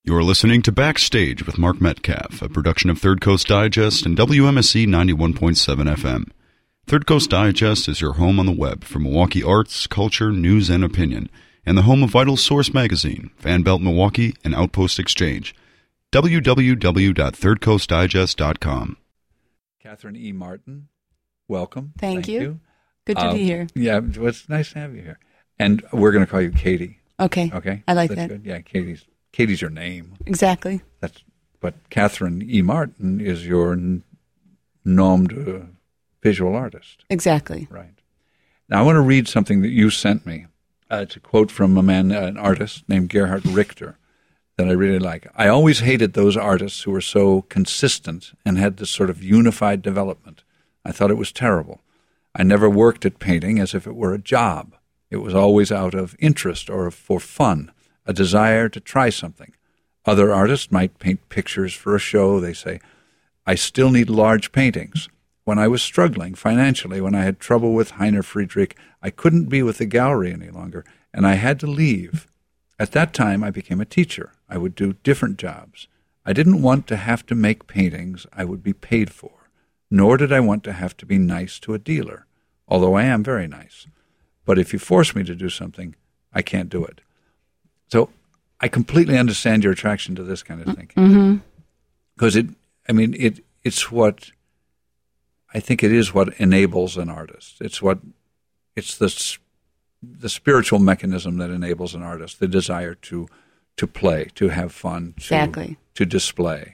You're listening to Backstage with Mark Metcalf, a production of Third Coast Digest and WMSC 91.7 FM. Third Coast Digest is your home on the web for Milwaukee arts, culture, news, and opinion, and the home of Vital Source Magazine, Fan Belt Milwaukee, and Outpost Exchange. www.thirdcoastdigest.com. Catherine E. Martin, welcome. Thank you. Good to be here. Yeah, well, it's nice to have you here. And we're going to call you Katie. Okay. Okay? I like That's that. Good. Yeah, Katie's your name. Exactly. But Catherine E. Martin is your nom de visual artist. Exactly. Right. Now, I want to read something that you sent me. It's a quote from an artist named Gerhard Richter that I really like. I always hated those artists who were so consistent and had this sort of unified development. I thought it was terrible. I never worked at painting as if it were a job. It was always out of interest or for fun, a desire to try something. Other artists might paint pictures for a show. They say, I still need large paintings. When I was struggling financially, when I had trouble with Heiner Friedrich, I couldn't be with the gallery any longer, and I had to leave. At that time, I became a teacher. I would do different jobs. I didn't want to have to make paintings I would be paid for, nor did I want to have to be nice to a dealer, although I am very nice. But if you force me to do something, I can't do it. So I completely understand your attraction to this kind of thinking. Because it's what, I think it is what enables an artist. It's the spiritual mechanism that enables an artist, the desire to play, to have fun, to display,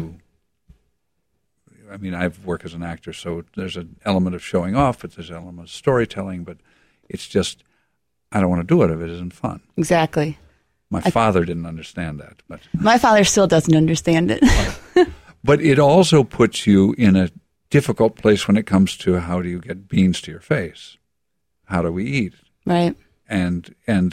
I work as an actor, so there's an element of showing off, but there's an element of storytelling, but it's just, I don't want to do it if it isn't fun. Exactly. My father didn't understand that. But my father still doesn't understand it. But it also puts you in a difficult place when it comes to how do you get beans to your face? How do we eat? Right. And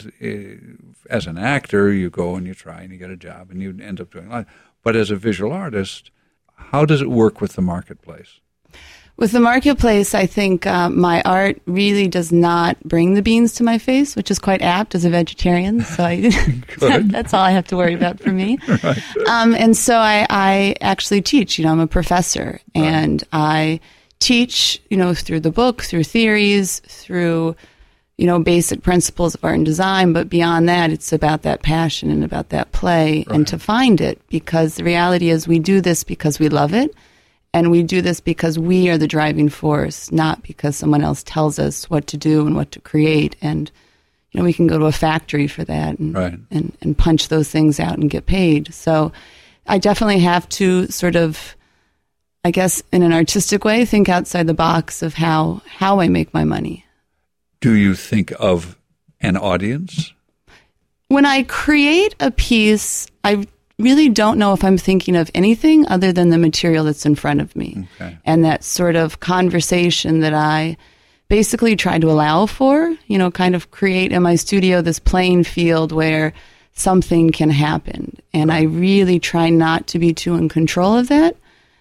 as an actor, you go and you try and you get a job and you end up doing life. But as a visual artist, how does it work with the marketplace? With the marketplace, I think my art really does not bring the beans to my face, which is quite apt as a vegetarian. So that's all I have to worry about for me. Right. And so I actually teach. I'm a professor, and I teach, through the book, through theories, through, basic principles of art and design. But beyond that, it's about that passion and about that play and to find it, because the reality is we do this because we love it. And we do this because we are the driving force, not because someone else tells us what to do and what to create. And, we can go to a factory for that and punch those things out and get paid. So I definitely have to sort of, I guess, in an artistic way, think outside the box of how I make my money. Do you think of an audience? When I create a piece, I really don't know if I'm thinking of anything other than the material that's in front of me. Okay. And that sort of conversation that I basically try to allow for, kind of create in my studio this playing field where something can happen. And I really try not to be too in control of that,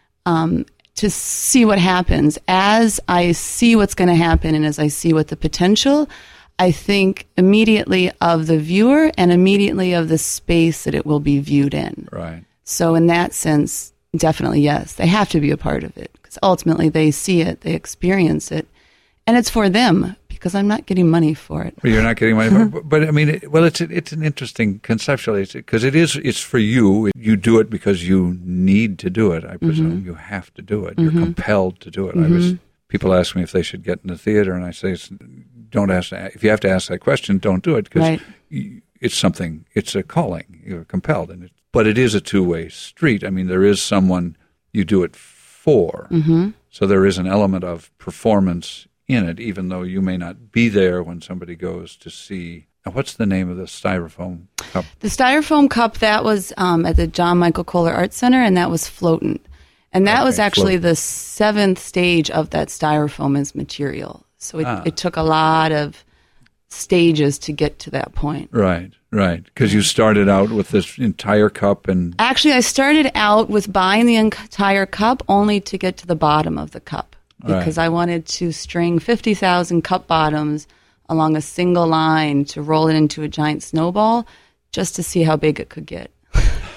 to see what happens. As I see what's going to happen and as I see what the potential, I think immediately of the viewer and immediately of the space that it will be viewed in. Right. So in that sense, definitely yes, they have to be a part of it, because ultimately they see it, they experience it, and it's for them, because I'm not getting money for it. Well, you're not getting money, but it's an interesting conceptually, because it's for you. You do it because you need to do it. I presume you have to do it. You're compelled to do it. People ask me if they should get in the theater, and I say, don't ask that. If you have to ask that question, don't do it, because it's something. It's a calling. You're compelled, but it is a two-way street. There is someone you do it for, so there is an element of performance in it, even though you may not be there when somebody goes to see. Now, what's the name of the Styrofoam cup? The Styrofoam cup, that was at the John Michael Kohler Art Center, and that was Floatant. And that was actually the 7th stage of that Styrofoam as material. So it took a lot of stages to get to that point. Right. Because you started out with this entire cup and... Actually, I started out with buying the entire cup only to get to the bottom of the cup. Because I wanted to string 50,000 cup bottoms along a single line to roll it into a giant snowball just to see how big it could get.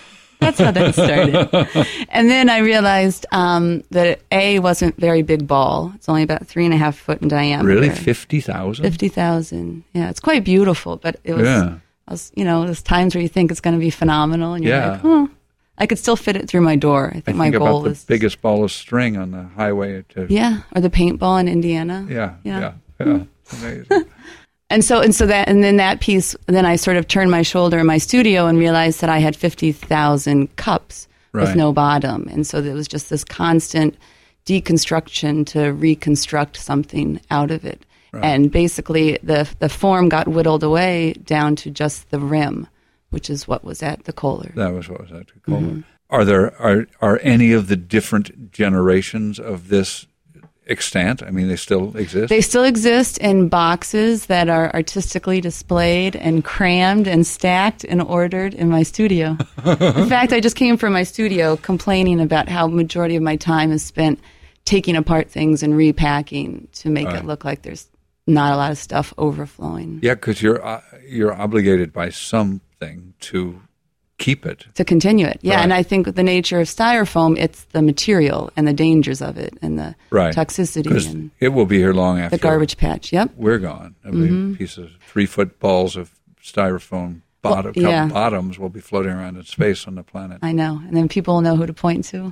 That's how that started. And then I realized that A wasn't very big ball. It's only about 3.5 foot in diameter. Really? 50,000? 50,000. Yeah, it's quite beautiful, but it was, there's times where you think it's going to be phenomenal, and you're like, oh, I could still fit it through my door. I think my goal about the biggest ball of string on the highway. Yeah, or the paintball in Indiana. Yeah. Amazing. And then that piece, then I sort of turned my shoulder in my studio and realized that I had 50,000 cups with no bottom. And so there was just this constant deconstruction to reconstruct something out of it. Right. And basically the form got whittled away down to just the rim, which is what was at the Kohler. That was what was at the Kohler. Mm-hmm. Are any of the different generations of this extant? I mean, they still exist? They still exist in boxes that are artistically displayed and crammed and stacked and ordered in my studio. In fact, I just came from my studio complaining about how majority of my time is spent taking apart things and repacking to make it look like there's not a lot of stuff overflowing. Yeah, because you're obligated by something to keep it. To continue it, yeah. Right. And I think with the nature of styrofoam, it's the material and the dangers of it and the toxicity. And it will be here long after the garbage patch, we're gone. I mean, piece of 3-foot balls of styrofoam bottoms will be floating around in space on the planet. I know. And then people will know who to point to.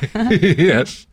Yes.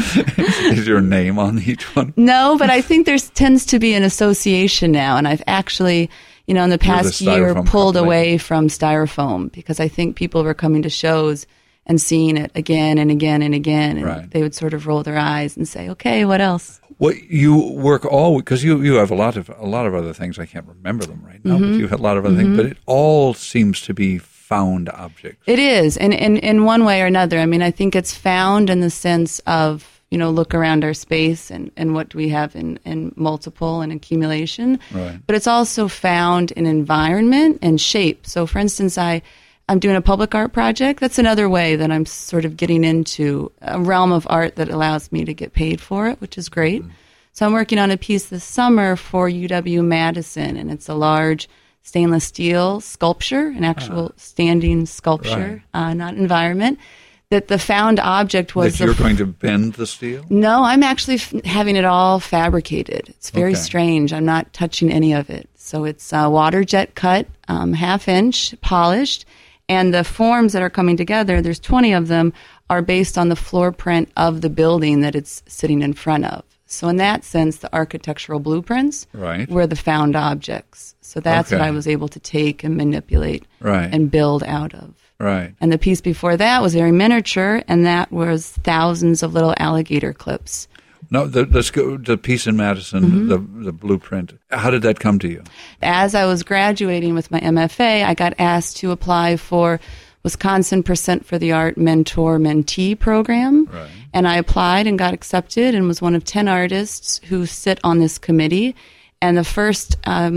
Is your name on each one? No, but I think there tends to be an association now, and I've actually... in the past year, pulled away from styrofoam because I think people were coming to shows and seeing it again and again and again, and they would sort of roll their eyes and say, "Okay, what else?" Well, you work because you have a lot of other things. I can't remember them right now, but you have a lot of other things. But it all seems to be found objects. It is, and in one way or another. I mean, I think it's found in the sense of, look around our space and what do we have in multiple and accumulation. Right. But it's also found in environment and shape. So, for instance, I'm doing a public art project. That's another way that I'm sort of getting into a realm of art that allows me to get paid for it, which is great. So I'm working on a piece this summer for UW-Madison, and it's a large stainless steel sculpture, an actual standing sculpture, not environment. That the found object was... That you're going to bend the steel? No, I'm actually having it all fabricated. It's very strange. I'm not touching any of it. So it's water jet cut, 1/2 inch, polished, and the forms that are coming together, there's 20 of them, are based on the floor print of the building that it's sitting in front of. So in that sense, the architectural blueprints were the found objects. So that's what I was able to take and manipulate and build out of. Right. And the piece before that was very miniature, and that was thousands of little alligator clips. No, let's go to the piece in Madison, the blueprint. How did that come to you? As I was graduating with my MFA, I got asked to apply for Wisconsin Percent for the Art Mentor-Mentee program. Right. And I applied and got accepted and was one of 10 artists who sit on this committee. And the first...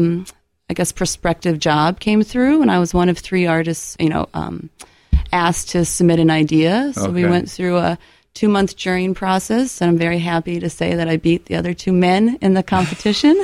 prospective job came through, and I was one of 3 artists, asked to submit an idea. So we went through a 2-month jurying process, and I'm very happy to say that I beat the other 2 men in the competition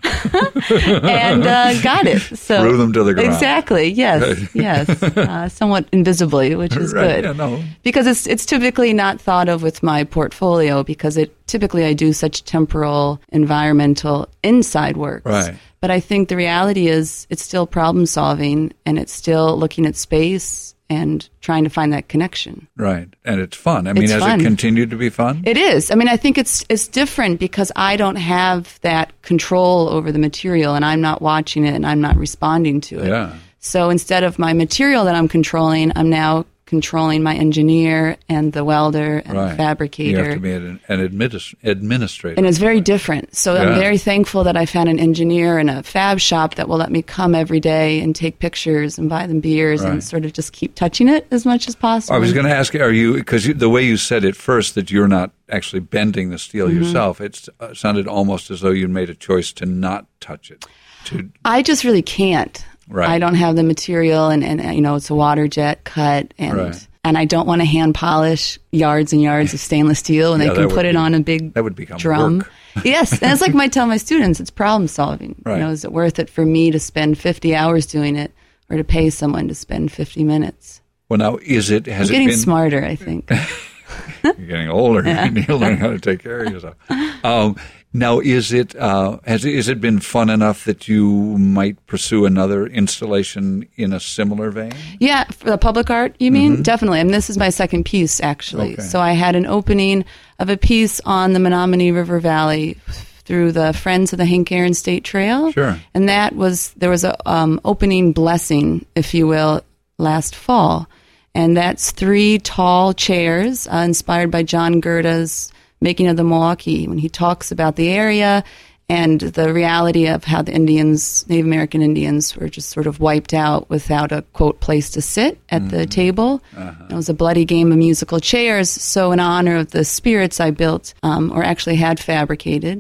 and got it. So threw them to the ground. Exactly. Yes. Somewhat invisibly, which is good. Yeah, because it's typically not thought of with my portfolio because typically I do such temporal, environmental, inside works. Right. But I think the reality is it's still problem solving, and it's still looking at space and trying to find that connection. Right. And it's fun. I mean, has it continued to be fun? It is. I mean, I think it's different because I don't have that control over the material, and I'm not watching it and I'm not responding to it. Yeah. So instead of my material that I'm controlling, I'm now controlling my engineer and the welder and the fabricator. You have to be an administrator. And it's very different. So I'm very thankful that I found an engineer in a fab shop that will let me come every day and take pictures and buy them beers and sort of just keep touching it as much as possible. I was going to ask, because the way you said it first, that you're not actually bending the steel yourself, it sounded almost as though you made a choice to not touch it. I just really can't. Right. I don't have the material, and it's a water jet cut, and I don't want to hand polish yards and yards of stainless steel, and they can put it on a big that would become drum. Work. Yes, and it's like I tell my students, it's problem solving. Right. Is it worth it for me to spend 50 hours doing it, or to pay someone to spend 50 minutes? Well, now, has it getting been smarter, I think. You're getting older. Yeah. You learn how to take care of yourself. Now, has it been fun enough that you might pursue another installation in a similar vein? Yeah, for the public art, you mean? Definitely. I mean, this is my second piece, actually. Okay. So I had an opening of a piece on the Menominee River Valley through the Friends of the Hank Aaron State Trail. Sure. And there was a opening blessing, if you will, last fall. And that's 3 tall chairs inspired by John Gerda's Making of the Milwaukee, when he talks about the area and the reality of how the Native American Indians were just sort of wiped out without a, quote, place to sit at the table. It was a bloody game of musical chairs. So in honor of the spirits, I built, or actually had fabricated,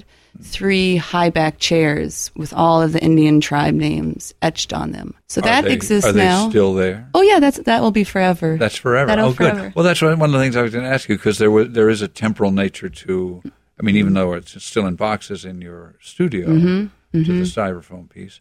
3 high-back chairs with all of the Indian tribe names etched on them. So that exists now. Are they still there? Oh, yeah, that will be forever. That's forever. That'll Good. forever. Well, that's one of the things I was going to ask you, because there is a temporal nature to, I mean, even though it's still in boxes in your studio, to the styrofoam piece,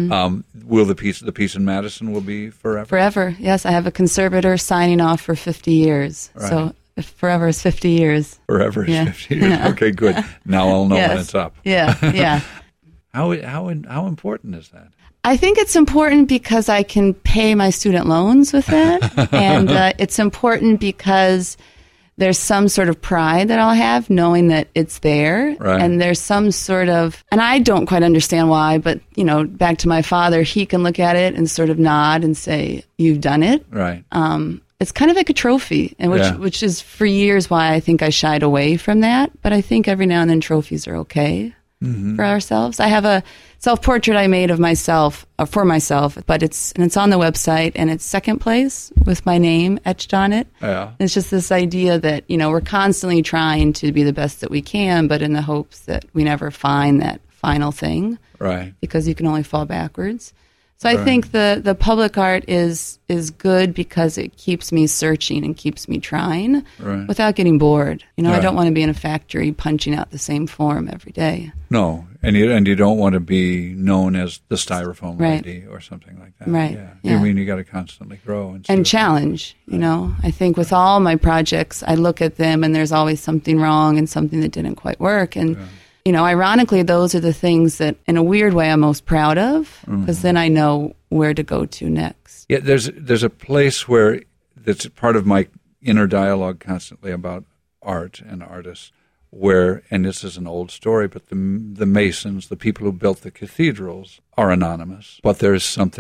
will the piece in Madison will be forever? Forever, yes. I have a conservator signing off for 50 years. Right. So if forever is 50 years. Forever is Yeah. 50 years. Yeah. Okay, good. Now I'll know when Yes. it's up. Yeah, yeah. How important is that? I think it's important because I can pay my student loans with that. And it's important because there's some sort of pride that I'll have knowing that it's there. Right. And there's some sort of, and I don't quite understand why, but, back to my father, he can look at it and sort of nod and say, you've done it. Right. It's kind of like a trophy, and which is for years why I think I shied away from that. But I think every now and then trophies are okay for ourselves. I have a self-portrait I made of myself, for myself, but it's on the website, and it's second place with my name etched on it. Yeah. It's just this idea that, we're constantly trying to be the best that we can, but in the hopes that we never find that final thing. Right. Because you can only fall backwards. So I think the public art is good because it keeps me searching and keeps me trying without getting bored. I don't want to be in a factory punching out the same form every day. No, and you don't want to be known as the styrofoam lady or something like that. Right. Yeah. I mean, you got to constantly grow and challenge. I think with all my projects, I look at them and there's always something wrong and something that didn't quite work. And ironically, those are the things that, in a weird way, I'm most proud of, because then I know where to go to next. Yeah, there's a place where that's part of my inner dialogue constantly about art and artists, where, and this is an old story, but the Masons, the people who built the cathedrals, are anonymous. But there's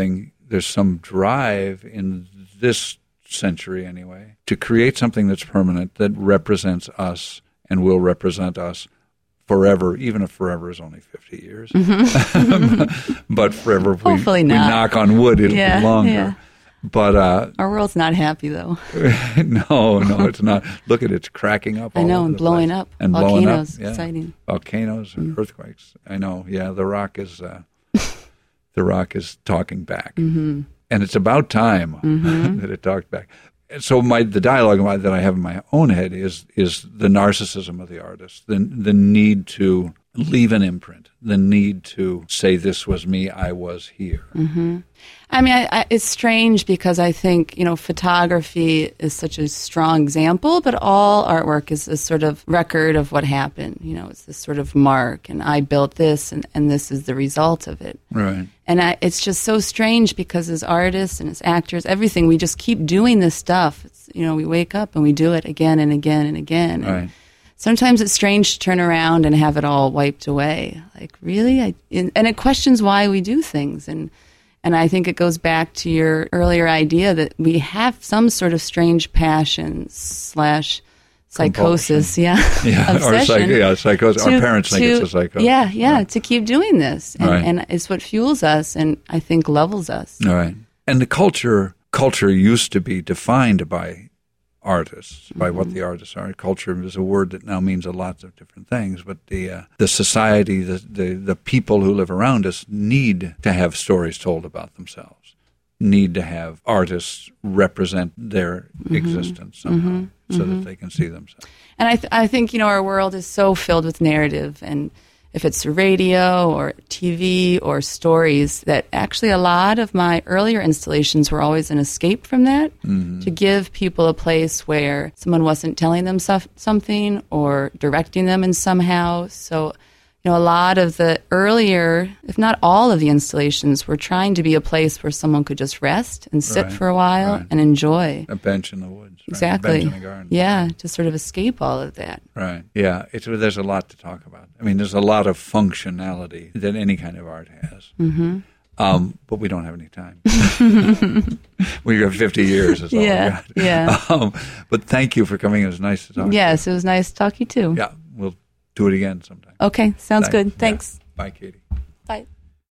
some drive in this century anyway to create something that's permanent, that represents us and will represent us forever, even if forever is only 50 years. But forever, if Hopefully we not. knock on wood, it'll be longer. Yeah. But our world's not happy, though. no, it's not. Look at it, it's cracking up. I know, and blowing up. And volcanoes, blowing up. Yeah. exciting. Volcanoes and earthquakes. I know. Yeah, the rock is talking back, and it's about time that it talked back. So the dialogue that I have in my own head is the narcissism of the artist, the need to leave an imprint, the need to say, this was me, I was here. I mean, it's strange because I think, photography is such a strong example, but all artwork is a sort of record of what happened. It's this sort of mark, and I built this, and this is the result of it. Right. And it's just so strange because as artists and as actors, everything, we just keep doing this stuff. It's, we wake up and we do it again and again and again. Right. And sometimes it's strange to turn around and have it all wiped away. Like, really? And it questions why we do things. And I think it goes back to your earlier idea that we have some sort of strange passion / psychosis, obsession. Psychosis. Our parents think it's a psychosis. Yeah, to keep doing this. And it's what fuels us and I think levels us. All right. And the culture used to be defined by artists, by what the artists are. Culture is a word that now means a lot of different things, but the society, the people who live around us need to have stories told about themselves, need to have artists represent their existence somehow so that they can see themselves. And I think, our world is so filled with narrative, and if it's radio or TV or stories, that actually a lot of my earlier installations were always an escape from that, to give people a place where someone wasn't telling them something or directing them in somehow. So, a lot of the earlier, if not all of the installations, were trying to be a place where someone could just rest and sit for a while and enjoy. A bench in the woods. Right? Exactly. A bench in the garden. Yeah, to sort of escape all of that. Right. Yeah. There's a lot to talk about. I mean, there's a lot of functionality that any kind of art has. But we don't have any time. We got 50 years. Is all we got. Yeah. But thank you for coming. It was nice to talk to you. Yes, it was nice to talk to you too. Yeah. We'll do it again sometime. Okay, sounds good. Thanks. Yeah. Bye, Katie. Bye.